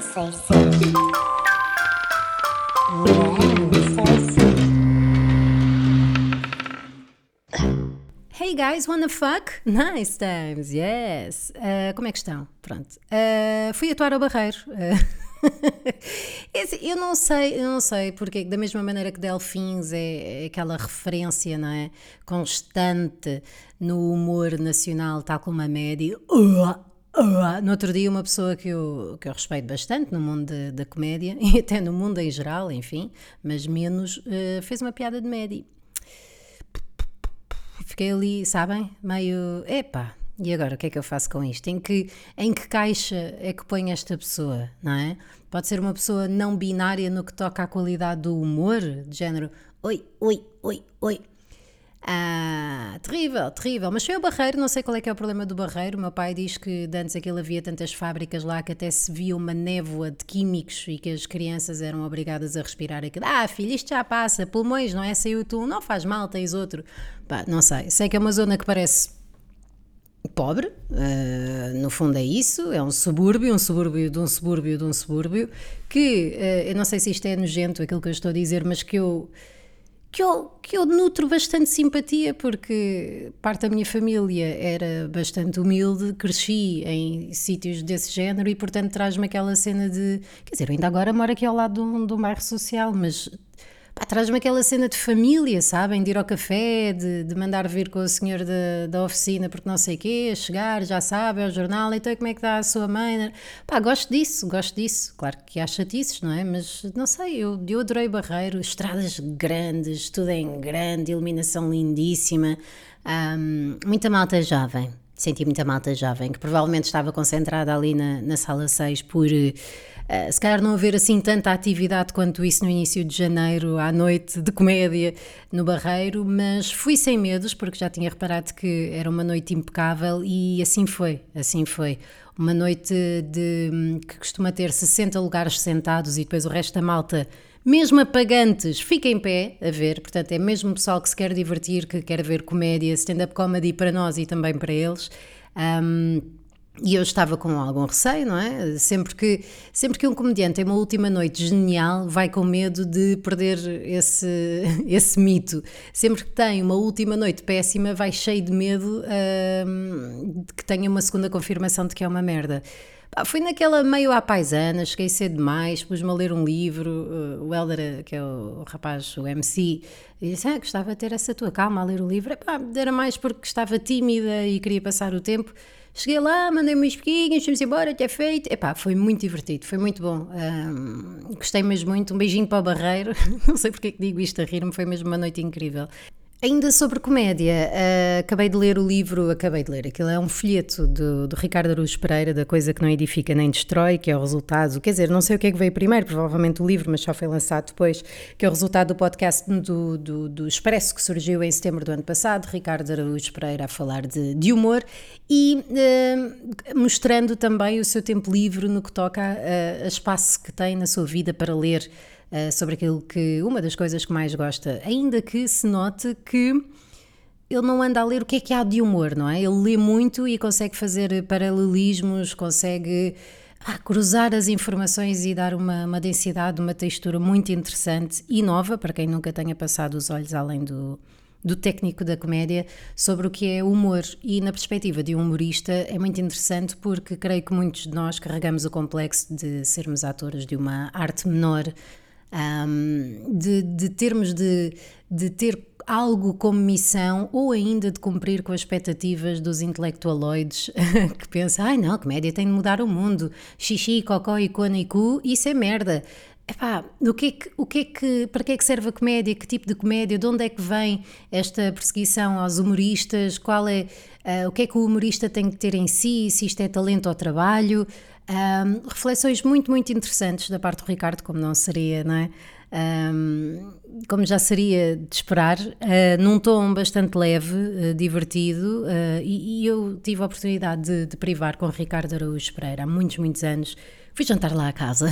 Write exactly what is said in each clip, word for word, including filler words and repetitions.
sei sim. Não sei sim. Hey guys, wanna fuck? Nice times, yes. Uh, como é que estão? Pronto. Uh, fui atuar ao Barreiro. Uh, esse, eu não sei, eu não sei, porque da mesma maneira que Delfins é, é aquela referência, não é? Constante no humor nacional, tal como a média. Uh, uh, no outro dia, uma pessoa que eu, que eu respeito bastante no mundo de- da comédia, e até no mundo em geral, enfim, mas menos, uh, fez uma piada de média. Fiquei ali, sabem? Meio, epá, e agora o que é que eu faço com isto? Em que, em que caixa é que ponho esta pessoa, não é? Pode ser uma pessoa não binária no que toca à qualidade do humor, de género, oi, oi, oi, oi. Ah, terrível, terrível. Mas foi o Barreiro, não sei qual é que é o problema do Barreiro. O meu pai diz que de antes aquilo havia tantas fábricas lá que até se via uma névoa de químicos e que as crianças eram obrigadas a respirar aquilo. Ah, filho, isto já passa, pulmões, não é? Saiu tu, não faz mal, tens outro. Pá, não sei. Sei que é uma zona que parece pobre, uh, no fundo é isso, é um subúrbio, um subúrbio de um subúrbio de um subúrbio, que uh, eu não sei se isto é nojento aquilo que eu estou a dizer, mas que eu que eu, que eu nutro bastante simpatia, porque parte da minha família era bastante humilde, cresci em sítios desse género e, portanto, traz-me aquela cena de. Quer dizer, eu ainda agora moro aqui ao lado de um, de um bairro social, mas. Pá, traz-me aquela cena de família, sabem? De ir ao café, de, de mandar vir com o senhor da, da oficina porque não sei o quê, chegar, já sabe, é o jornal, então como é que está a sua mãe? Pá, gosto disso, gosto disso. Claro que há chatices, não é? Mas não sei, eu, eu adorei Barreiro, estradas grandes, tudo em grande, iluminação lindíssima, hum, muita malta jovem. Senti muita malta jovem, que provavelmente estava concentrada ali na, na sala seis por... Uh, se calhar não haver assim tanta atividade quanto isso no início de janeiro, à noite de comédia no Barreiro, mas fui sem medos, porque já tinha reparado que era uma noite impecável e assim foi, assim foi. Uma noite de, que costuma ter sessenta lugares sentados e depois o resto da malta, mesmo apagantes, fica em pé a ver, portanto é mesmo pessoal que se quer divertir, que quer ver comédia, stand-up comedy para nós e também para eles. Um, E eu estava com algum receio, não é? Sempre que, sempre que um comediante tem uma última noite genial, vai com medo de perder esse, esse mito. Sempre que tem uma última noite péssima, vai cheio de medo hum, de que tenha uma segunda confirmação de que é uma merda. Pá, fui naquela meio à paisana, cheguei cedo demais, pus-me a ler um livro, o Helder, que é o rapaz, o M C, e disse, ah, gostava de ter essa tua calma a ler o livro. Epá, era mais porque estava tímida e queria passar o tempo. Cheguei lá, mandei-me uns pequinhos, fomos embora, até feito. Epá, foi muito divertido, foi muito bom. Um, gostei mesmo muito. Um beijinho para o Barreiro. Não sei porque é que digo isto a rir-me, foi mesmo uma noite incrível. Ainda sobre comédia, uh, acabei de ler o livro, acabei de ler, aquilo é um folheto do, do Ricardo Araújo Pereira, da Coisa que não edifica nem destrói, que é o resultado, quer dizer, não sei o que é que veio primeiro, provavelmente o livro, mas só foi lançado depois, que é o resultado do podcast do, do, do Expresso, que surgiu em setembro do ano passado, Ricardo Araújo Pereira a falar de, de humor e uh, mostrando também o seu tempo livre no que toca a, a espaço que tem na sua vida para ler Uh, sobre aquilo que, uma das coisas que mais gosta, ainda que se note que ele não anda a ler o que é que há de humor, não é? Ele lê muito e consegue fazer paralelismos, consegue ah, cruzar as informações e dar uma, uma densidade, uma textura muito interessante e nova, para quem nunca tenha passado os olhos além do, do técnico da comédia, sobre o que é humor. E na perspectiva de um humorista é muito interessante porque creio que muitos de nós carregamos o complexo de sermos atores de uma arte menor, Um, de, de termos de, de ter algo como missão ou ainda de cumprir com as expectativas dos intelectualoides que pensam, ai não, a comédia tem de mudar o mundo, xixi, cocó, icona e cu, isso é merda. Epá, o que é que, o que é que, para que é que serve a comédia? Que tipo de comédia? De onde é que vem esta perseguição aos humoristas? Qual é, uh, o que é que o humorista tem que ter em si? Se isto é talento ou trabalho? Um, reflexões muito, muito interessantes da parte do Ricardo, como não seria, não é? Um, como já seria de esperar, uh, num tom bastante leve, uh, divertido, uh, e, e eu tive a oportunidade de, de privar com o Ricardo Araújo Pereira há muitos, muitos anos. Fui jantar lá à casa,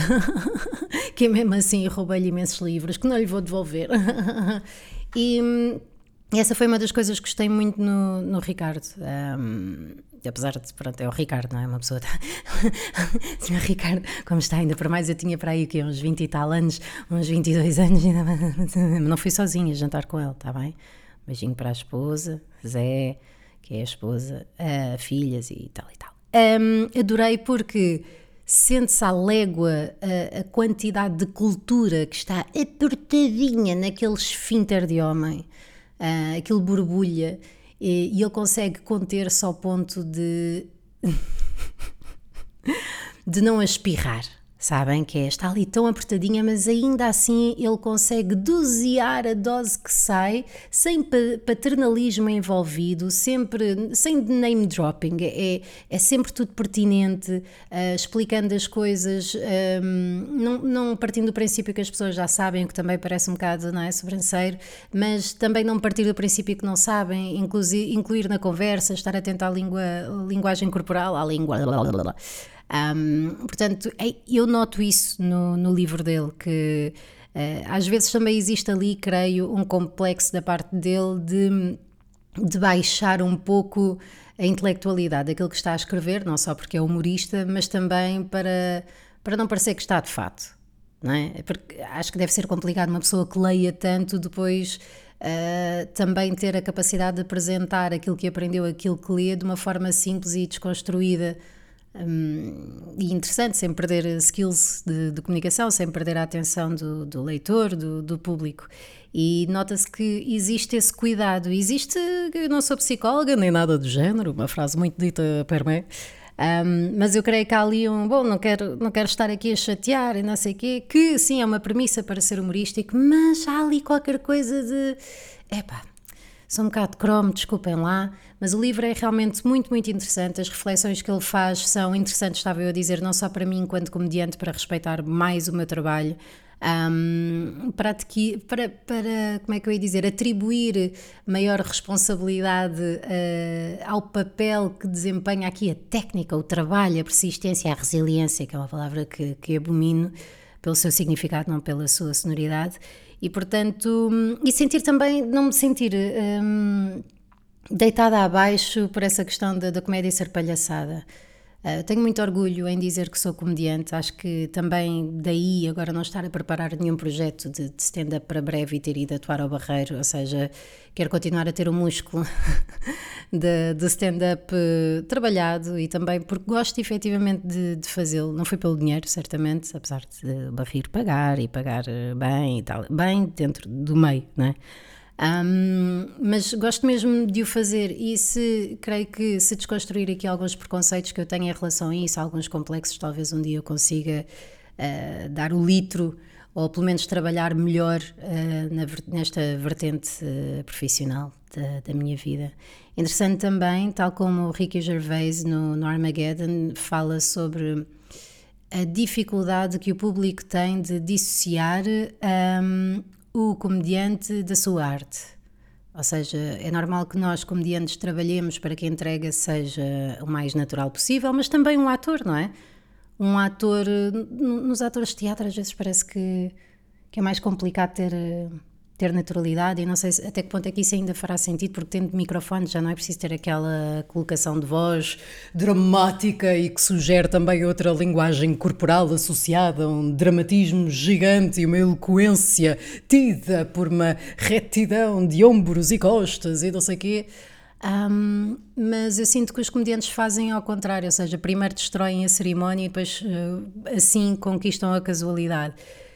que mesmo assim roubei-lhe imensos livros que não lhe vou devolver. E E essa foi uma das coisas que gostei muito no, no Ricardo. Um, apesar de, pronto, é o Ricardo, não é? Uma pessoa. senhor Ricardo, como está ainda para mais, eu tinha para aí o quê? Uns vinte e tal anos, uns vinte e dois anos, não fui sozinha jantar com ele, está bem? Beijinho para a esposa, Zé, que é a esposa, uh, filhas e tal e tal. Um, adorei porque sente-se à légua a, a quantidade de cultura que está apertadinha naquele esfíncter de homem. Uh, aquilo borbulha e, e ele consegue conter-se ao ponto de de não espirrar, sabem? Que é, está ali tão apertadinha, mas ainda assim ele consegue dosear a dose que sai, sem paternalismo envolvido, sempre, sem name dropping, é, é sempre tudo pertinente, uh, explicando as coisas, um, não, não partindo do princípio que as pessoas já sabem, o que também parece um bocado, não é, sobranceiro, mas também não partir do princípio que não sabem, incluir, incluir na conversa, estar atento à língua, linguagem corporal, à língua... Um, portanto, eu noto isso no, no livro dele, que uh, às vezes também existe ali, creio, um complexo da parte dele de, de baixar um pouco a intelectualidade daquilo que está a escrever, não só porque é humorista, mas também para, para não parecer que está de fato, não é? Porque acho que deve ser complicado uma pessoa que leia tanto depois uh, também ter a capacidade de apresentar aquilo que aprendeu, aquilo que lê, de uma forma simples e desconstruída. Um, e interessante, sem perder skills de, de comunicação, sem perder a atenção do, do leitor, do, do público. E nota-se que existe esse cuidado. Existe, eu não sou psicóloga nem nada do género, uma frase muito dita per mim, um, mas eu creio que há ali um, bom, não quero, não quero estar aqui a chatear e não sei o quê, que sim, é uma premissa para ser humorístico, mas há ali qualquer coisa de, epá, sou um bocado de cromo, desculpem lá, mas o livro é realmente muito, muito interessante. As reflexões que ele faz são interessantes, estava eu a dizer, não só para mim enquanto comediante, para respeitar mais o meu trabalho, um, para, adquirir, para, para, como é que eu ia dizer, atribuir maior responsabilidade uh, ao papel que desempenha aqui a técnica, o trabalho, a persistência, a resiliência, que é uma palavra que, que abomino pelo seu significado, não pela sua sonoridade. E portanto, e sentir também, não me sentir hum, deitada abaixo por essa questão da, da comédia ser palhaçada. Uh, tenho muito orgulho em dizer que sou comediante, acho que também daí agora não estar a preparar nenhum projeto de, de stand-up para breve e ter ido atuar ao Barreiro, ou seja, quero continuar a ter o músculo de, de stand-up uh, trabalhado e também porque gosto efetivamente de, de fazê-lo, não foi pelo dinheiro certamente, apesar de Barreiro pagar e pagar bem e tal, bem dentro do meio, não é? Um, mas gosto mesmo de o fazer e se, creio que se desconstruir aqui alguns preconceitos que eu tenho em relação a isso, alguns complexos, talvez um dia eu consiga uh, dar o litro ou pelo menos trabalhar melhor uh, na, nesta vertente uh, profissional da, da minha vida. Interessante também, tal como o Ricky Gervais no, no Armageddon fala sobre a dificuldade que o público tem de dissociar um, o comediante da sua arte. Ou seja, é normal que nós, comediantes, trabalhemos para que a entrega seja o mais natural possível, mas também um ator, não é? Um ator, nos atores de teatro às vezes parece que, que é mais complicado ter, ter naturalidade e não sei até que ponto é que isso ainda fará sentido, porque tendo microfone já não é preciso ter aquela colocação de voz dramática e que sugere também outra linguagem corporal associada, um dramatismo gigante e uma eloquência tida por uma retidão de ombros e costas e não sei o quê. Um, mas eu sinto que os comediantes fazem ao contrário, ou seja, primeiro destroem a cerimónia e depois uh, assim conquistam a casualidade.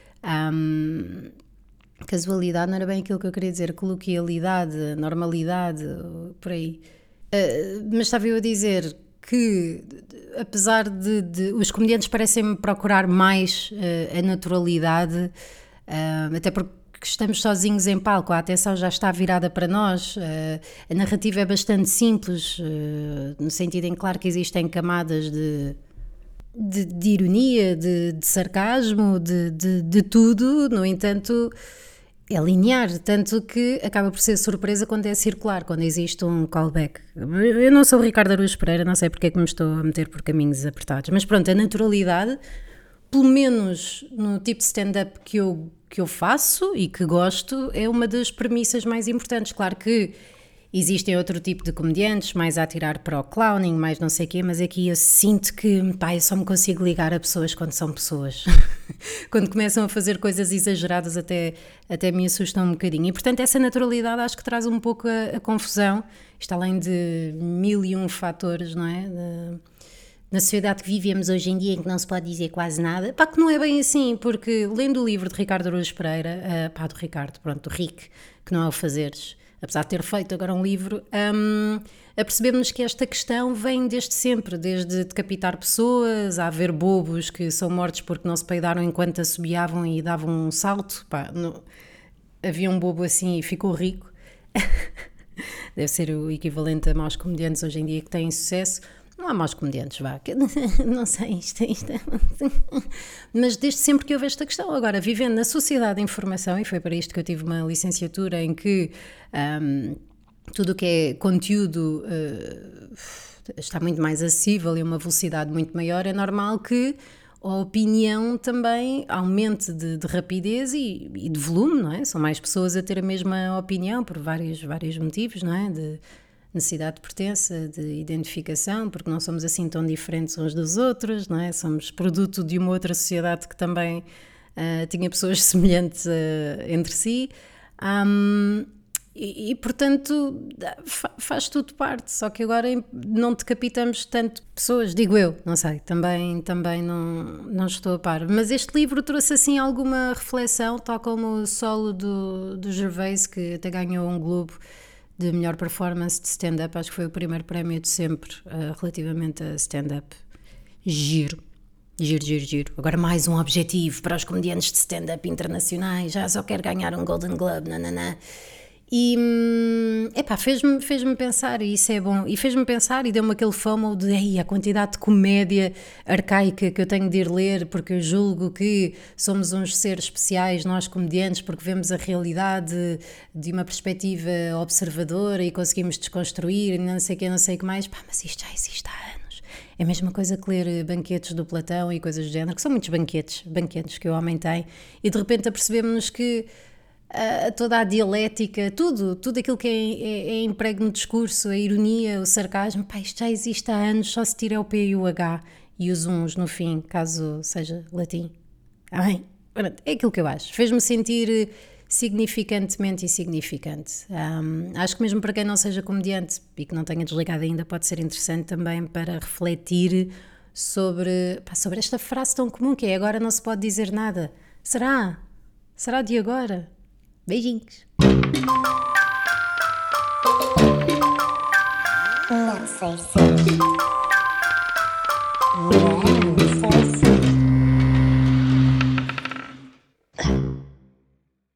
Um, Casualidade não era bem aquilo que eu queria dizer, coloquialidade, normalidade, por aí. Uh, mas estava eu a dizer que, apesar de, de os comediantes parecem procurar mais uh, a naturalidade, uh, até porque estamos sozinhos em palco, a atenção já está virada para nós, uh, a narrativa é bastante simples, uh, no sentido em claro que existem camadas de... De, de ironia, de, de sarcasmo, de, de, de tudo, no entanto é linear, tanto que acaba por ser surpresa quando é circular, quando existe um callback. Eu não sou o Ricardo Araújo Pereira, não sei porque é que me estou a meter por caminhos apertados, mas pronto, a naturalidade, pelo menos no tipo de stand-up que eu, que eu faço e que gosto, é uma das premissas mais importantes. Claro que existem outro tipo de comediantes, mais a atirar para o clowning, mais não sei o quê, mas aqui eu sinto que, pá, eu só me consigo ligar a pessoas quando são pessoas. Quando começam a fazer coisas exageradas até, até me assustam um bocadinho. E, portanto, essa naturalidade acho que traz um pouco a, a confusão. Isto além de mil e um fatores, não é? De, na sociedade que vivemos hoje em dia, em que não se pode dizer quase nada, pá, que não é bem assim, porque lendo o livro de Ricardo Araújo Pereira, uh, pá, do Ricardo, pronto, do Rick, que não é o fazeres, apesar de ter feito agora um livro, um, apercebemos que esta questão vem desde sempre, desde decapitar pessoas, a haver bobos que são mortos porque não se peidaram enquanto assobiavam e davam um salto, pá, no, havia um bobo assim e ficou rico, deve ser o equivalente a maus comediantes hoje em dia que têm sucesso. Não há maus comediantes, vá, não sei, isto, isto, mas desde sempre que houve esta questão. Agora, vivendo na sociedade de informação, e foi para isto que eu tive uma licenciatura em que um, tudo o que é conteúdo uh, está muito mais acessível e uma velocidade muito maior, é normal que a opinião também aumente de, de rapidez e, e de volume, não é? São mais pessoas a ter a mesma opinião por vários, vários motivos, não é? De necessidade de pertença, de identificação, porque não somos assim tão diferentes uns dos outros, não é? Somos produto de uma outra sociedade que também uh, tinha pessoas semelhantes uh, entre si. Um, e, e, portanto, fa- faz tudo parte, só que agora não decapitamos tanto pessoas, digo eu, não sei, também, também não, não estou a par. Mas este livro trouxe assim alguma reflexão, tal como o solo do, do Gervais, que até ganhou um Globo de melhor performance de stand-up, acho que foi o primeiro prémio de sempre uh, relativamente a stand-up. Giro, giro, giro, giro. Agora mais um objetivo para os comediantes de stand-up internacionais, já só quero ganhar um Golden Globe, nananã. E, hum, epá, fez-me, fez-me pensar, e isso é bom, e fez-me pensar e deu-me aquele FOMO de, ei, a quantidade de comédia arcaica que eu tenho de ir ler, porque eu julgo que somos uns seres especiais, nós comediantes, porque vemos a realidade de uma perspectiva observadora e conseguimos desconstruir, não sei o que, não sei o que mais, pá, mas isto já existe há anos. É a mesma coisa que ler banquetes do Platão e coisas do género, que são muitos banquetes, banquetes que o homem tem, e de repente apercebemos-nos que Uh, toda a dialética, tudo, tudo aquilo que é, é, é emprego no discurso, a ironia, o sarcasmo, pá, isto já existe há anos, só se tira o P e o H e os uns no fim, caso seja latim. Ah, bem, é aquilo que eu acho. Fez-me sentir significantemente insignificante. Um, acho que mesmo para quem não seja comediante e que não tenha desligado ainda, pode ser interessante também para refletir sobre, pá, sobre esta frase tão comum que é: agora não se pode dizer nada. Será? Será de agora? Beijinhos. Não sei se